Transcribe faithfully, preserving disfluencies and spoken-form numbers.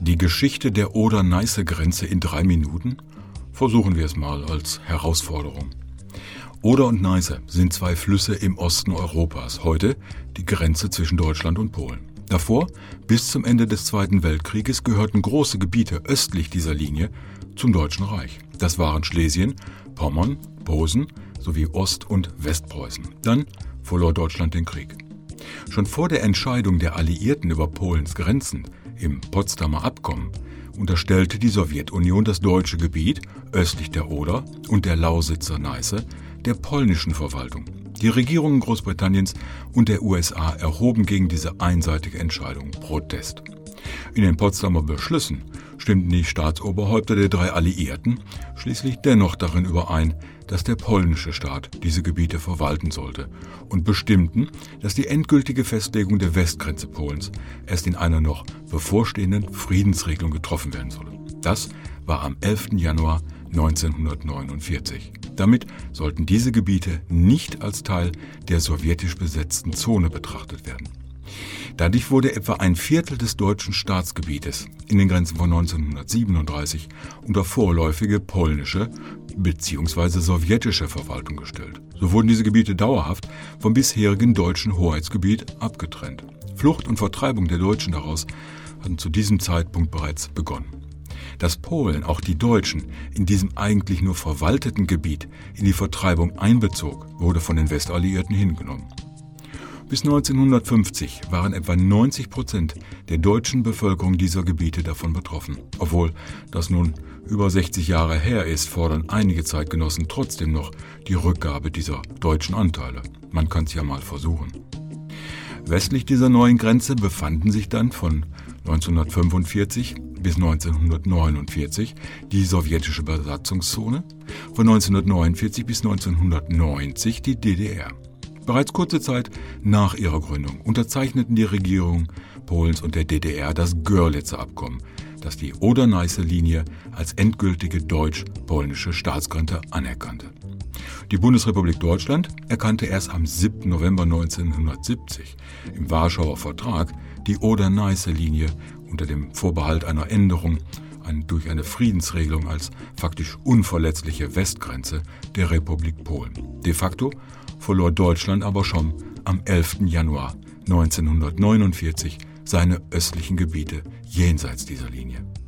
Die Geschichte der Oder-Neiße-Grenze in drei Minuten? Versuchen wir es mal als Herausforderung. Oder und Neiße sind zwei Flüsse im Osten Europas, heute die Grenze zwischen Deutschland und Polen. Davor, bis zum Ende des Zweiten Weltkrieges, gehörten große Gebiete östlich dieser Linie zum Deutschen Reich. Das waren Schlesien, Pommern, Posen sowie Ost- und Westpreußen. Dann verlor Deutschland den Krieg. Schon vor der Entscheidung der Alliierten über Polens Grenzen im Potsdamer Abkommen unterstellte die Sowjetunion das deutsche Gebiet östlich der Oder und der Lausitzer Neiße der polnischen Verwaltung. Die Regierungen Großbritanniens und der U S A erhoben gegen diese einseitige Entscheidung Protest. In den Potsdamer Beschlüssen stimmten die Staatsoberhäupter der drei Alliierten schließlich dennoch darin überein, dass der polnische Staat diese Gebiete verwalten sollte und bestimmten, dass die endgültige Festlegung der Westgrenze Polens erst in einer noch bevorstehenden Friedensregelung getroffen werden solle. Das war am elften Januar neunzehnhundertneunundvierzig. Damit sollten diese Gebiete nicht als Teil der sowjetisch besetzten Zone betrachtet werden. Dadurch wurde etwa ein Viertel des deutschen Staatsgebietes in den Grenzen von neunzehnhundertsiebenunddreißig unter vorläufige polnische bzw. sowjetische Verwaltung gestellt. So wurden diese Gebiete dauerhaft vom bisherigen deutschen Hoheitsgebiet abgetrennt. Flucht und Vertreibung der Deutschen daraus hatten zu diesem Zeitpunkt bereits begonnen. Dass Polen, auch die Deutschen, in diesem eigentlich nur verwalteten Gebiet in die Vertreibung einbezog, wurde von den Westalliierten hingenommen. Bis neunzehnhundertfünfzig waren etwa neunzig Prozent der deutschen Bevölkerung dieser Gebiete davon betroffen. Obwohl das nun über sechzig Jahre her ist, fordern einige Zeitgenossen trotzdem noch die Rückgabe dieser deutschen Anteile. Man kann es ja mal versuchen. Westlich dieser neuen Grenze befanden sich dann von neunzehnhundertfünfundvierzig bis neunzehnhundertneunundvierzig die sowjetische Besatzungszone, von neunzehnhundertneunundvierzig bis neunzehnhundertneunzig die D D R. Bereits kurze Zeit nach ihrer Gründung unterzeichneten die Regierungen Polens und der D D R das Görlitzer Abkommen, das die Oder-Neiße-Linie als endgültige deutsch-polnische Staatsgrenze anerkannte. Die Bundesrepublik Deutschland erkannte erst am siebten November neunzehnhundertsiebzig im Warschauer Vertrag die Oder-Neiße-Linie unter dem Vorbehalt einer Änderung durch eine Friedensregelung als faktisch unverletzliche Westgrenze der Republik Polen. De facto verlor Deutschland aber schon am elften Januar neunzehnhundertneunundvierzig seine östlichen Gebiete jenseits dieser Linie.